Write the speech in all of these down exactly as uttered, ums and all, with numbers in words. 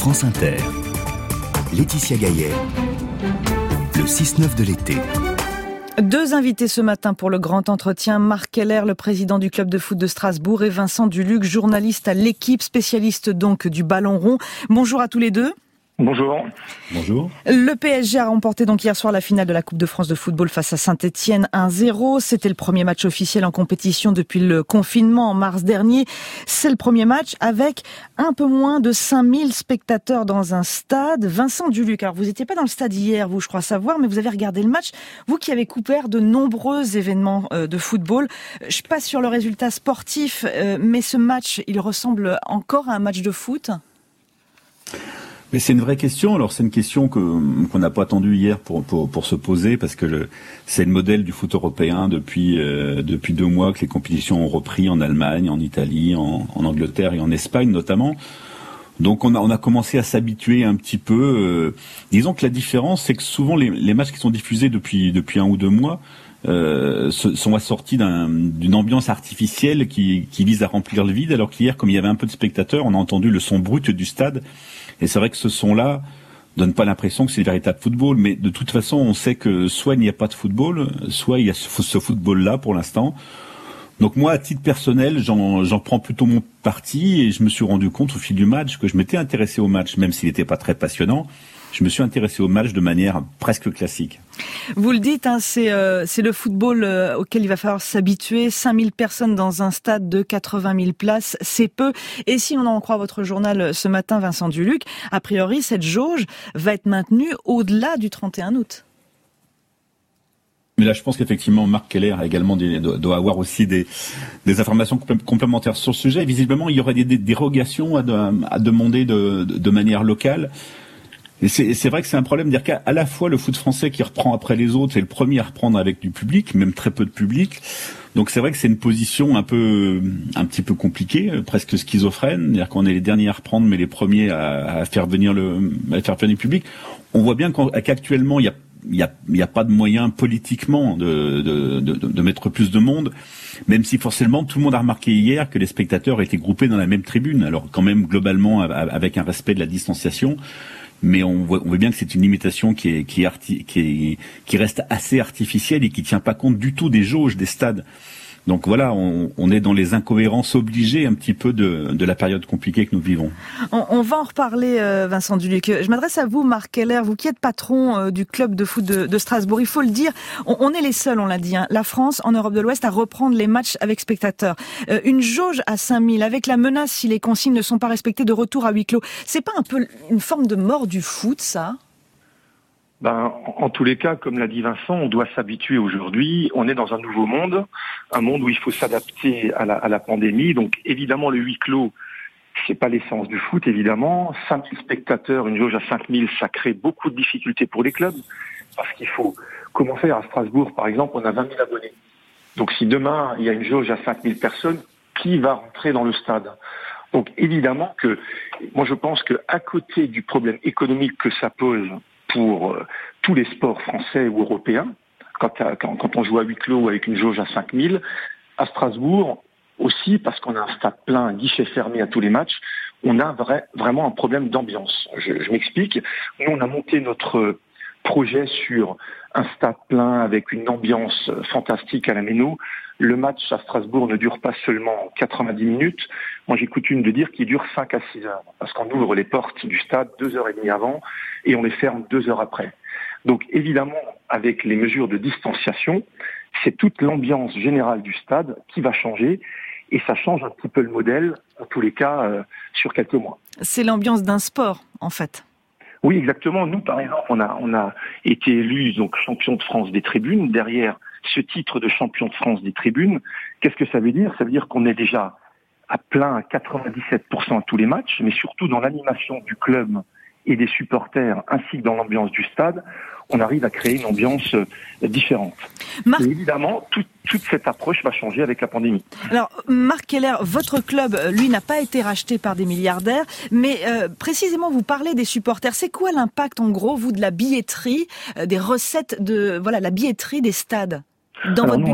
France Inter. Laetitia Gaillet, le six neuf de l'été. Deux invités ce matin pour le grand entretien. Marc Keller, le président du club de foot de Strasbourg, et Vincent Duluc, journaliste à l'Équipe, spécialiste donc du ballon rond. Bonjour à tous les deux. Bonjour. Bonjour. Le P S G a remporté donc hier soir la finale de la Coupe de France de football face à Saint-Etienne un zéro. C'était le premier match officiel en compétition depuis le confinement en mars dernier. C'est le premier match avec un peu moins de cinq mille spectateurs dans un stade. Vincent Duluc, alors vous n'étiez pas dans le stade hier, vous, je crois savoir, mais vous avez regardé le match. Vous qui avez couvert de nombreux événements de football, je passe sur le résultat sportif, mais ce match, il ressemble encore à un match de foot ? Mais c'est une vraie question. Alors c'est une question que qu'on n'a pas attendu hier pour pour pour se poser, parce que le, c'est le modèle du foot européen depuis euh, depuis deux mois que les compétitions ont repris en Allemagne, en Italie, en, en Angleterre et en Espagne notamment. Donc on a on a commencé à s'habituer un petit peu. Euh, disons que la différence, c'est que souvent les les matchs qui sont diffusés depuis depuis un ou deux mois euh, sont assortis d'un, d'une ambiance artificielle qui qui vise à remplir le vide. Alors qu'hier, comme il y avait un peu de spectateurs, on a entendu le son brut du stade. Et c'est vrai que ce son-là donne pas l'impression que c'est le véritable football, mais de toute façon, on sait que soit il n'y a pas de football, soit il y a ce, ce football-là pour l'instant. Donc moi, à titre personnel, j'en, j'en prends plutôt mon parti, et je me suis rendu compte au fil du match que je m'étais intéressé au match, même s'il n'était pas très passionnant. Je me suis intéressé au match de manière presque classique. Vous le dites, hein, c'est, euh, c'est le football euh, auquel il va falloir s'habituer. cinq mille personnes dans un stade de quatre-vingt mille places, c'est peu. Et si on en croit votre journal ce matin, Vincent Duluc, a priori, cette jauge va être maintenue au-delà du trente et un août. Mais là, je pense qu'effectivement, Marc Keller a également des, doit avoir aussi des, des informations complémentaires sur le sujet. Visiblement, il y aurait des, des dérogations à, de, à demander de, de, de manière locale. Et c'est, c'est vrai que c'est un problème, dire qu'à la fois le foot français qui reprend après les autres est le premier à reprendre avec du public, même très peu de public. Donc c'est vrai que c'est une position un peu, un petit peu compliquée, presque schizophrène. C'est-à-dire qu'on est les derniers à reprendre, mais les premiers à, à faire venir le, à faire venir le public. On voit bien qu'actuellement il y a, il y a, il y a pas de moyen politiquement de, de, de, de mettre plus de monde. Même si forcément tout le monde a remarqué hier que les spectateurs étaient groupés dans la même tribune. Alors quand même globalement avec un respect de la distanciation. Mais on voit, on voit bien que c'est une limitation qui est, qui est, arti, qui est, qui reste assez artificielle et qui tient pas compte du tout des jauges des stades. Donc voilà, on, on est dans les incohérences obligées un petit peu de, de la période compliquée que nous vivons. On, on va en reparler, euh, Vincent Duluc. Je m'adresse à vous, Marc Keller, vous qui êtes patron euh, du club de foot de, de Strasbourg. Il faut le dire, on, on est les seuls, on l'a dit, hein, la France, en Europe de l'Ouest, à reprendre les matchs avec spectateurs. Euh, une jauge à cinq mille, avec la menace si les consignes ne sont pas respectées de retour à huis clos. C'est pas un peu une forme de mort du foot, ça ? Ben, en tous les cas, comme l'a dit Vincent, on doit s'habituer aujourd'hui. On est dans un nouveau monde, un monde où il faut s'adapter à la, à la pandémie. Donc, évidemment, le huis clos, c'est pas l'essence du foot, évidemment. cinq mille spectateurs, une jauge à cinq mille, ça crée beaucoup de difficultés pour les clubs. Parce qu'il faut, comment faire à Strasbourg, par exemple, on a vingt mille abonnés. Donc, si demain, il y a une jauge à cinq mille personnes, qui va rentrer dans le stade ? Donc, évidemment que, moi, je pense que à côté du problème économique que ça pose pour euh, tous les sports français ou européens, quand, quand, quand on joue à huis clos avec une jauge à cinq mille, à Strasbourg aussi, parce qu'on a un stade plein, un guichet fermé à tous les matchs, on a vrai, vraiment un problème d'ambiance. Je, je m'explique. Nous, on a monté notre projet sur un stade plein avec une ambiance fantastique à la Méno. Le match à Strasbourg ne dure pas seulement quatre-vingt-dix minutes. Moi, j'ai coutume de dire qu'il dure cinq à six heures. Parce qu'on ouvre les portes du stade deux heures et demie avant et on les ferme deux heures après. Donc, évidemment, avec les mesures de distanciation, c'est toute l'ambiance générale du stade qui va changer. Et ça change un petit peu le modèle, en tous les cas, euh, sur quelques mois. C'est l'ambiance d'un sport, en fait. Oui, exactement. Nous, par exemple, on a, on a été élus donc champion de France des tribunes. Derrière ce titre de champion de France des tribunes, qu'est-ce que ça veut dire ? Ça veut dire qu'on est déjà à plein à quatre-vingt-dix-sept pour cent à tous les matchs, mais surtout dans l'animation du club et des supporters, ainsi que dans l'ambiance du stade, on arrive à créer une ambiance différente. Marc... Et évidemment, tout, toute cette approche va changer avec la pandémie. Alors, Marc Keller, votre club, lui, n'a pas été racheté par des milliardaires, mais euh, précisément, vous parlez des supporters. C'est quoi l'impact, en gros, vous, de la billetterie, euh, des recettes de, voilà, la billetterie des stades dans Alors, votre non, budget ?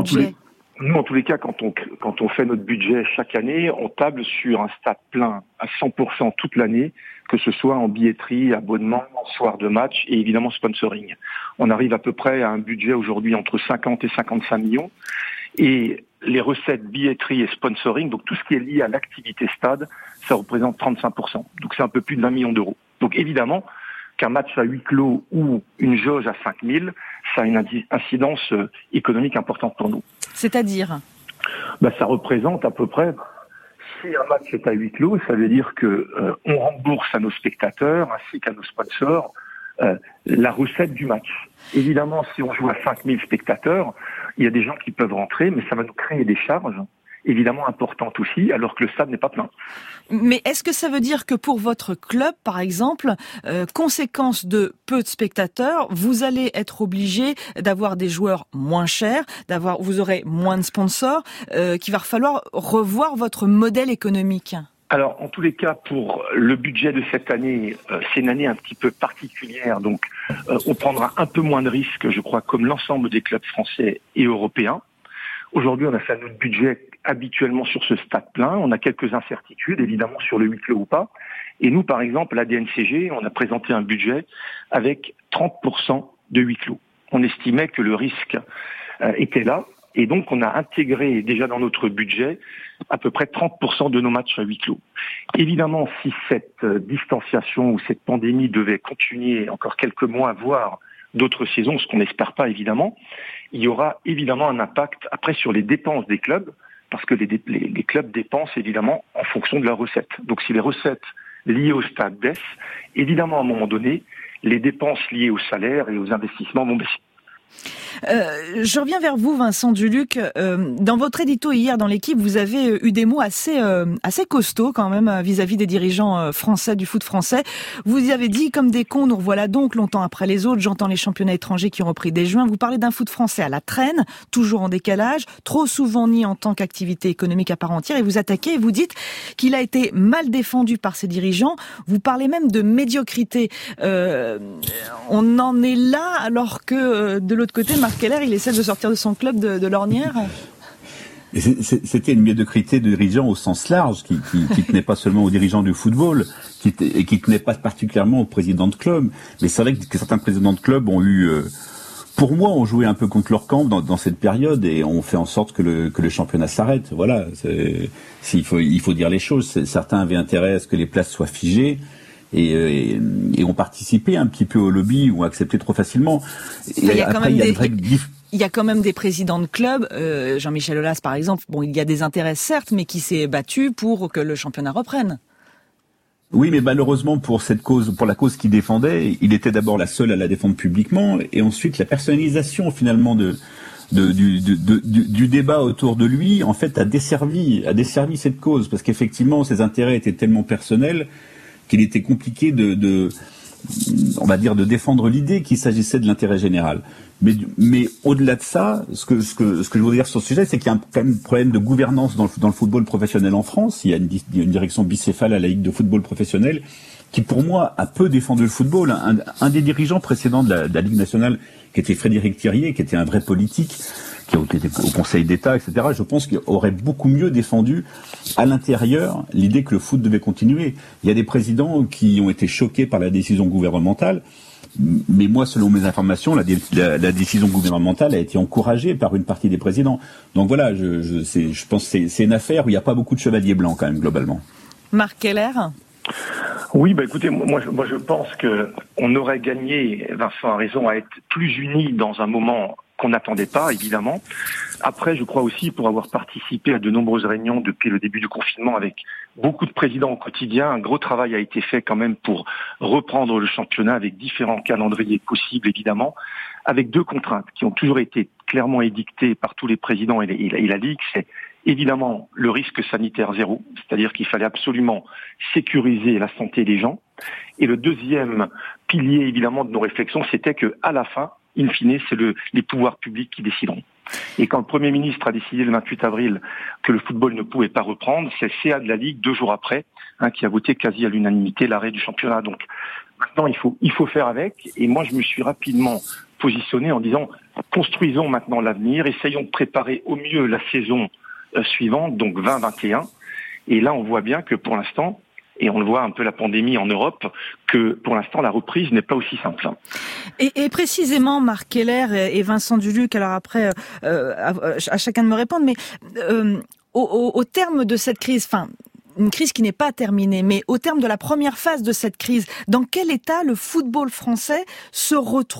nous, en tous les cas, quand on, quand on fait notre budget chaque année, on table sur un stade plein à cent pour cent toute l'année, que ce soit en billetterie, abonnement, soir de match et évidemment sponsoring. On arrive à peu près à un budget aujourd'hui entre cinquante et cinquante-cinq millions. Et les recettes billetterie et sponsoring, donc tout ce qui est lié à l'activité stade, ça représente trente-cinq pour cent. Donc c'est un peu plus de vingt millions d'euros. Donc évidemment, qu'un match à huis clos ou une jauge à cinq mille, ça a une incidence économique importante pour nous. C'est-à-dire ? Ben, ça représente à peu près, si un match est à huis clos, ça veut dire que euh, on rembourse à nos spectateurs ainsi qu'à nos sponsors euh, la recette du match. Évidemment, si on joue à cinq mille spectateurs, il y a des gens qui peuvent rentrer, mais ça va nous créer des charges évidemment importante aussi, alors que le stade n'est pas plein. Mais est-ce que ça veut dire que pour votre club, par exemple, euh, conséquence de peu de spectateurs, vous allez être obligé d'avoir des joueurs moins chers, d'avoir, vous aurez moins de sponsors, euh, qu'il va falloir revoir votre modèle économique ? Alors, en tous les cas, pour le budget de cette année, euh, c'est une année un petit peu particulière, donc euh, on prendra un peu moins de risques, je crois, comme l'ensemble des clubs français et européens. Aujourd'hui, on a fait notre budget habituellement sur ce stade plein. On a quelques incertitudes, évidemment, sur le huis clos ou pas. Et nous, par exemple, l'A D N C G, on a présenté un budget avec trente pour cent de huis clos. On estimait que le risque euh, était là. Et donc, on a intégré déjà dans notre budget à peu près trente pour cent de nos matchs à huis clos. Évidemment, si cette euh, distanciation ou cette pandémie devait continuer encore quelques mois, voire d'autres saisons, ce qu'on n'espère pas évidemment, il y aura évidemment un impact après sur les dépenses des clubs, parce que les, les, les clubs dépensent évidemment en fonction de leurs recettes. Donc si les recettes liées au stade baissent, évidemment à un moment donné, les dépenses liées aux salaires et aux investissements vont baisser. Euh, je reviens vers vous, Vincent Duluc. Euh, dans votre édito hier dans l'équipe, vous avez eu des mots assez euh, assez costauds quand même vis-à-vis des dirigeants français du foot français. Vous y avez dit, comme des cons, nous revoilà donc longtemps après les autres. J'entends les championnats étrangers qui ont repris dès juin. Vous parlez d'un foot français à la traîne, toujours en décalage, trop souvent nié en tant qu'activité économique à part entière. Et vous attaquez et vous dites qu'il a été mal défendu par ses dirigeants. Vous parlez même de médiocrité. Euh, on en est là alors que de l'autre côté, Marc Keller, il essaie de sortir de son club de, de l'ornière. Et c'était une médiocrité de dirigeants au sens large, qui, qui, qui tenait pas seulement aux dirigeants du football, qui, et qui tenait pas particulièrement aux présidents de club. Mais c'est vrai que certains présidents de club ont eu, euh, pour moi, ont joué un peu contre leur camp dans, dans cette période et ont fait en sorte que le, que le championnat s'arrête. Voilà, c'est, s'il faut, il faut dire les choses. Certains avaient intérêt à ce que les places soient figées. Et, et, et ont participé un petit peu au lobby ou ont accepté trop facilement. Et il y a après, quand même il y a des, une vraie diff... il y a quand même des présidents de clubs, euh, Jean-Michel Aulas par exemple, bon, il y a des intérêts certes, mais qui s'est battu pour que le championnat reprenne. Oui, mais malheureusement pour cette cause, pour la cause qu'il défendait, il était d'abord la seule à la défendre publiquement, et ensuite la personnalisation finalement de De, du, de, de, du, du débat autour de lui, en fait, a desservi, a desservi cette cause, parce qu'effectivement, ses intérêts étaient tellement personnels qu'il était compliqué de, de, on va dire, de défendre l'idée qu'il s'agissait de l'intérêt général. Mais, mais au-delà de ça, ce que, ce que, ce que je voudrais dire sur ce sujet, c'est qu'il y a un, quand même un problème de gouvernance dans le, dans le football professionnel en France. Il y a une, une direction bicéphale à la Ligue de football professionnel qui, pour moi, a peu défendu le football. Un, un des dirigeants précédents de la, de la Ligue nationale, qui était Frédéric Thirier, qui était un vrai politique, qui était au Conseil d'État, et cetera, je pense qu'il aurait beaucoup mieux défendu à l'intérieur l'idée que le foot devait continuer. Il y a des présidents qui ont été choqués par la décision gouvernementale, mais moi, selon mes informations, la, la, la décision gouvernementale a été encouragée par une partie des présidents. Donc voilà, je, je, c'est, je pense que c'est, c'est une affaire où il n'y a pas beaucoup de chevaliers blancs quand même, globalement. Marc Keller ? Oui, bah écoutez, moi je, moi je pense que on aurait gagné, Vincent a raison, à être plus unis dans un moment qu'on n'attendait pas, évidemment. Après, je crois aussi, pour avoir participé à de nombreuses réunions depuis le début du confinement avec beaucoup de présidents au quotidien, un gros travail a été fait quand même pour reprendre le championnat avec différents calendriers possibles, évidemment, avec deux contraintes qui ont toujours été clairement édictées par tous les présidents et, les, et, la, et la Ligue. C'est évidemment le risque sanitaire zéro, c'est-à-dire qu'il fallait absolument sécuriser la santé des gens. Et le deuxième pilier, évidemment, de nos réflexions, c'était que à la fin, in fine, c'est le, les pouvoirs publics qui décideront. Et quand le Premier ministre a décidé le vingt-huit avril que le football ne pouvait pas reprendre, c'est le C A de la Ligue, deux jours après, hein, qui a voté quasi à l'unanimité l'arrêt du championnat. Donc maintenant, il faut, il faut faire avec. Et moi, je me suis rapidement positionner en disant construisons maintenant l'avenir, essayons de préparer au mieux la saison euh, suivante, donc vingt vingt et un. Et là, on voit bien que pour l'instant, et on le voit un peu la pandémie en Europe, que pour l'instant la reprise n'est pas aussi simple. Et, et précisément, Marc Keller et Vincent Duluc, alors après, euh, à, à chacun de me répondre, mais euh, au, au, au terme de cette crise, enfin, une crise qui n'est pas terminée, mais au terme de la première phase de cette crise, dans quel état le football français se retrouve ?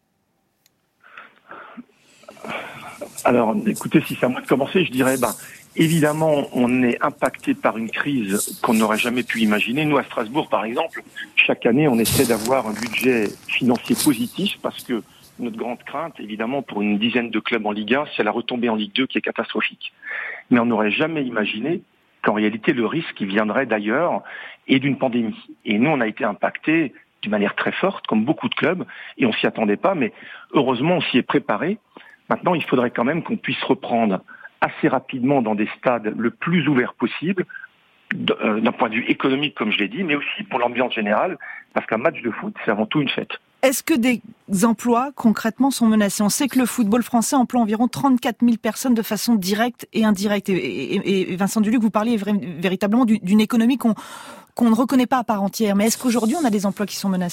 Alors, écoutez, si c'est à moi de commencer, je dirais, ben, évidemment, on est impacté par une crise qu'on n'aurait jamais pu imaginer. Nous, à Strasbourg, par exemple, chaque année, on essaie d'avoir un budget financier positif parce que notre grande crainte, évidemment, pour une dizaine de clubs en Ligue un, c'est la retombée en Ligue deux qui est catastrophique. Mais on n'aurait jamais imaginé qu'en réalité, le risque viendrait d'ailleurs et d'une pandémie. Et nous, on a été impactés d'une manière très forte, comme beaucoup de clubs, et on s'y attendait pas, mais heureusement, on s'y est préparé. Maintenant, il faudrait quand même qu'on puisse reprendre assez rapidement dans des stades le plus ouverts possible, d'un point de vue économique, comme je l'ai dit, mais aussi pour l'ambiance générale, parce qu'un match de foot, c'est avant tout une fête. Est-ce que des emplois, concrètement, sont menacés ? On sait que le football français emploie environ trente-quatre mille personnes de façon directe et indirecte. Et, et, et Vincent Duluc, vous parliez véritablement d'une économie qu'on qu'on ne reconnaît pas à part entière. Mais est-ce qu'aujourd'hui, on a des emplois qui sont menacés ?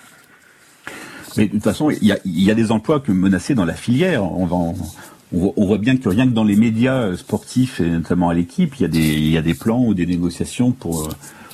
Mais de toute façon, il y a, il y a des emplois que menacés dans la filière. On va en... On voit bien que rien que dans les médias sportifs, et notamment à l'équipe, il y a des, il y a des plans ou des négociations pour,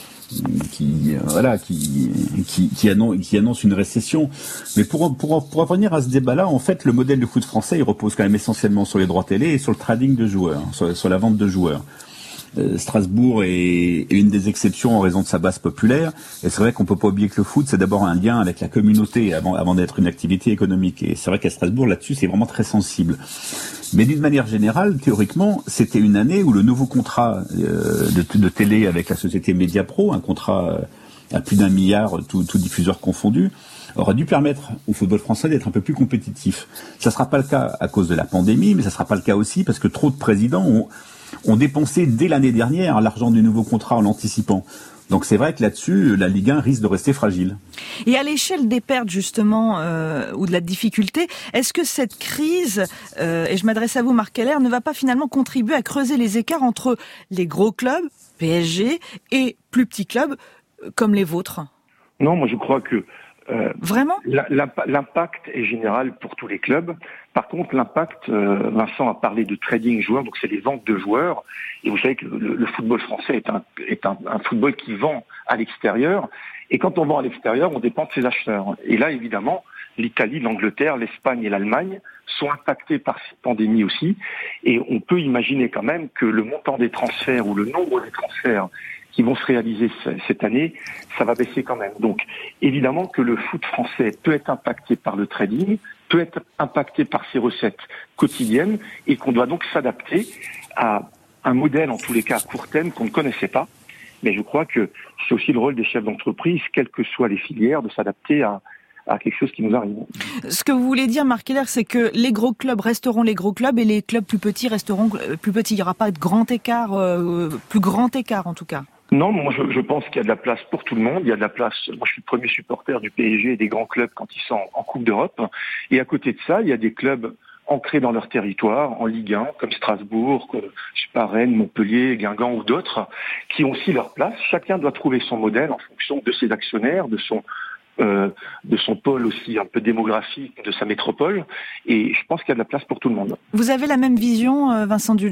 qui, voilà, qui, qui, qui annoncent, qui annoncent une récession. Mais pour, pour, pour revenir à ce débat-là, en fait, le modèle du foot français, il repose quand même essentiellement sur les droits télé et sur le trading de joueurs, sur, sur la vente de joueurs. Euh, Strasbourg est, est une des exceptions en raison de sa base populaire. Et c'est vrai qu'on peut pas oublier que le foot, c'est d'abord un lien avec la communauté avant, avant d'être une activité économique. Et c'est vrai qu'à Strasbourg, là-dessus, c'est vraiment très sensible. Mais d'une manière générale, théoriquement, c'était une année où le nouveau contrat euh, de, de télé avec la société Mediapro, un contrat euh, à plus d'un milliard, tout, tout diffuseur confondu, aurait dû permettre au football français d'être un peu plus compétitif. Ça sera pas le cas à cause de la pandémie, mais ça sera pas le cas aussi parce que trop de présidents ont ont dépensé dès l'année dernière l'argent du nouveau contrat en l'anticipant. Donc c'est vrai que là-dessus, la Ligue un risque de rester fragile. Et à l'échelle des pertes justement, euh, ou de la difficulté, est-ce que cette crise, euh, et je m'adresse à vous Marc Keller, ne va pas finalement contribuer à creuser les écarts entre les gros clubs, P S G, et plus petits clubs comme les vôtres ? Non, moi je crois que Euh, Vraiment ? L'impact est général pour tous les clubs. Par contre, l'impact, euh, Vincent a parlé de trading joueurs, donc c'est les ventes de joueurs. Et vous savez que le, le football français est, un, est un, un football qui vend à l'extérieur. Et quand on vend à l'extérieur, on dépend de ses acheteurs. Et là, évidemment, l'Italie, l'Angleterre, l'Espagne et l'Allemagne sont impactés par cette pandémie aussi. Et on peut imaginer quand même que le montant des transferts ou le nombre des transferts qui vont se réaliser cette année, ça va baisser quand même. Donc, évidemment que le foot français peut être impacté par le trading, peut être impacté par ses recettes quotidiennes, et qu'on doit donc s'adapter à un modèle, en tous les cas à court terme, qu'on ne connaissait pas. Mais je crois que c'est aussi le rôle des chefs d'entreprise, quelles que soient les filières, de s'adapter à, à quelque chose qui nous arrive. Ce que vous voulez dire, Marc Keller, c'est que les gros clubs resteront les gros clubs et les clubs plus petits resteront plus petits. Il n'y aura pas de grand écart, euh, plus grand écart en tout cas. Non, moi je, je pense qu'il y a de la place pour tout le monde. Il y a de la place. Moi, je suis le premier supporter du P S G et des grands clubs quand ils sont en, en Coupe d'Europe. Et à côté de ça, il y a des clubs ancrés dans leur territoire, en Ligue un, comme Strasbourg, comme, je sais pas, Rennes, Montpellier, Guingamp ou d'autres, qui ont aussi leur place. Chacun doit trouver son modèle en fonction de ses actionnaires, de son euh, de son pôle aussi un peu démographique, de sa métropole. Et je pense qu'il y a de la place pour tout le monde. Vous avez la même vision, Vincent Duluc ?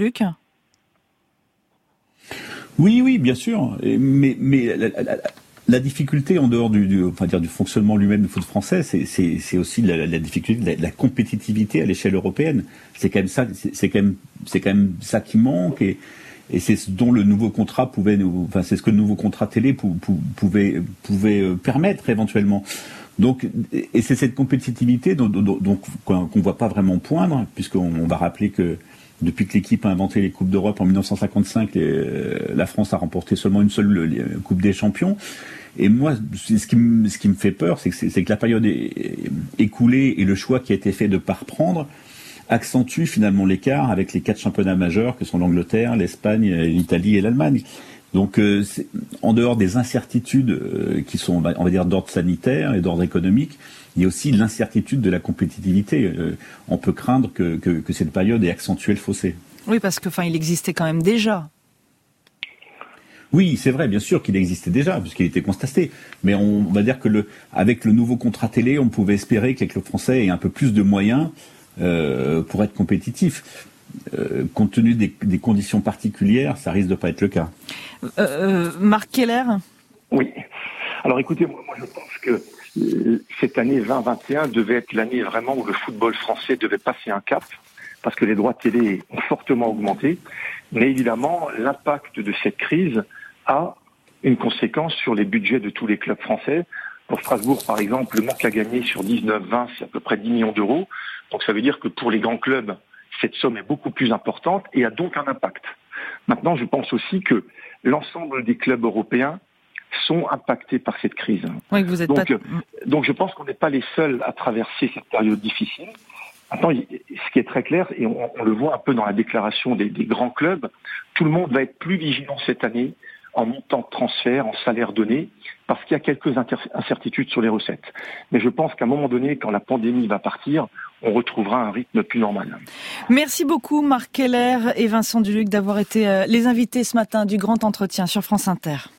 Oui, oui, bien sûr. Mais, mais la, la, la difficulté en dehors du, du, enfin dire du fonctionnement lui-même du foot français, c'est, c'est, c'est aussi la, la difficulté de la, la compétitivité à l'échelle européenne. C'est quand même ça, c'est, c'est quand même, c'est quand même ça qui manque et, et c'est ce dont le nouveau contrat pouvait nous, enfin c'est ce que le nouveau contrat télé pou, pou, pouvait, pouvait permettre éventuellement. Donc, et c'est cette compétitivité dont, dont, dont, qu'on ne voit pas vraiment poindre, puisqu'on on va rappeler que depuis que l'équipe a inventé les Coupes d'Europe en dix-neuf cent cinquante-cinq, les, la France a remporté seulement une seule les, Coupe des Champions. Et moi, ce qui, me, ce qui me fait peur, c'est que, c'est, c'est que la période est, écoulée et le choix qui a été fait de ne pas reprendre accentue finalement l'écart avec les quatre championnats majeurs que sont l'Angleterre, l'Espagne, l'Italie et l'Allemagne. Donc, euh, c'est, en dehors des incertitudes euh, qui sont, on va dire, d'ordre sanitaire et d'ordre économique, il y a aussi l'incertitude de la compétitivité. Euh, on peut craindre que, que, que cette période ait accentué le fossé. Oui, parce que, enfin, il existait quand même déjà. Oui, c'est vrai, bien sûr qu'il existait déjà, puisqu'il était constaté. Mais on va dire que le, avec le nouveau contrat télé, on pouvait espérer que les clubs français aient un peu plus de moyens euh, pour être compétitifs. Euh, compte tenu des, des conditions particulières, ça risque de pas être le cas. Euh, euh, Marc Keller ? Oui. Alors écoutez, moi, moi je pense que euh, cette année vingt vingt et un devait être l'année vraiment où le football français devait passer un cap, parce que les droits télé ont fortement augmenté. Mais évidemment, l'impact de cette crise a une conséquence sur les budgets de tous les clubs français. Pour Strasbourg, par exemple, le manque à gagner sur dix-neuf vingt, c'est à peu près dix millions d'euros. Donc ça veut dire que pour les grands clubs, cette somme est beaucoup plus importante et a donc un impact. Maintenant, je pense aussi que l'ensemble des clubs européens sont impactés par cette crise. Oui, vous êtes donc, pas... donc je pense qu'on n'est pas les seuls à traverser cette période difficile. Maintenant, ce qui est très clair, et on, on le voit un peu dans la déclaration des, des grands clubs, tout le monde va être plus vigilant cette année en montant de transfert, en salaire donné, parce qu'il y a quelques inter- incertitudes sur les recettes. Mais je pense qu'à un moment donné, quand la pandémie va partir, on retrouvera un rythme plus normal. Merci beaucoup Marc Keller et Vincent Duluc d'avoir été les invités ce matin du Grand Entretien sur France Inter.